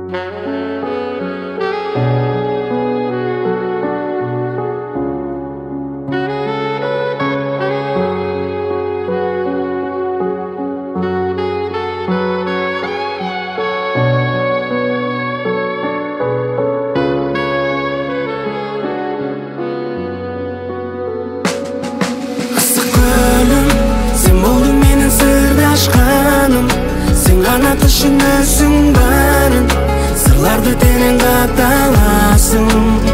Düşünürsün bарын Sırlarda tenin katalasın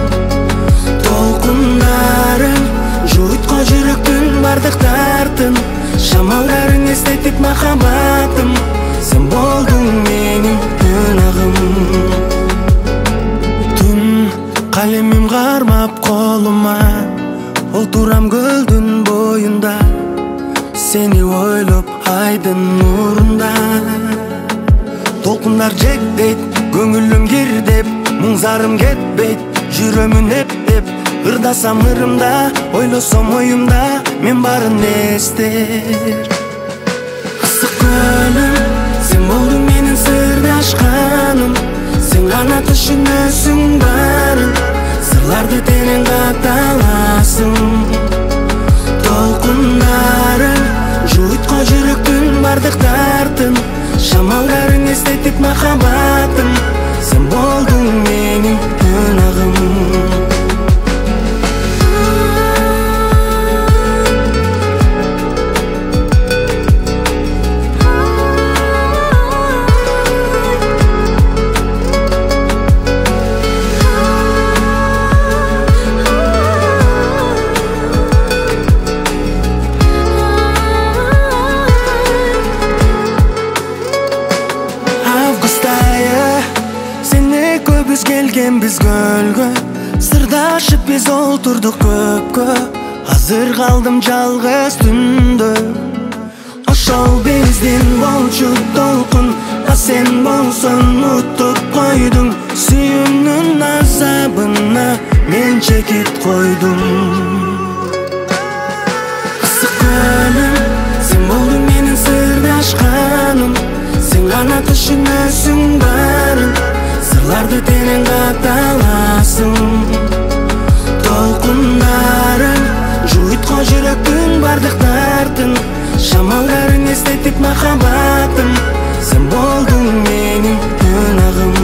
Толкундарың Жуйткан жүрөктүн бардык тартын Шамалдарың эстетип махаббатым Сен болдуң менин ынагым Түн калемим кармап колума Отурам көлдүн боюнда Сени ойлоп айдын нурунда Толкундар жектейт, көңүлүм кирдеп, муңзарым кетпейт, жүрөмүн эптеп, ырдасам ырымда, ойлосом оюмда, мен барын эстер. Ысык көлүм, сен болдуң менин сырдашканым, сен гана түшүнөсүң барын, сырларды терең каталасың. Толкундарың, жуйткан жүрөктүн бардык тартын, Шамалдарың эстетип махаббатым Сен болдуң менин ынагым Келгенбиз көлгө Сырдашып биз олтурдук көпкө Азыр калдым жалгыз түндө Ошол биздин болчу толкун А сен болсоң утуп койдуң Сүйүүнүн азабына мен чекит койдум Ысык көлүм Сен болдуң менин сырдашканым Сен гана түшүнөсүң барын Сырларды терең каталасың Толкундарың Жуйткан жүрөктүн бардык тартын Шамалдарың эстетип махаббатым Сен болдуң менин ынагым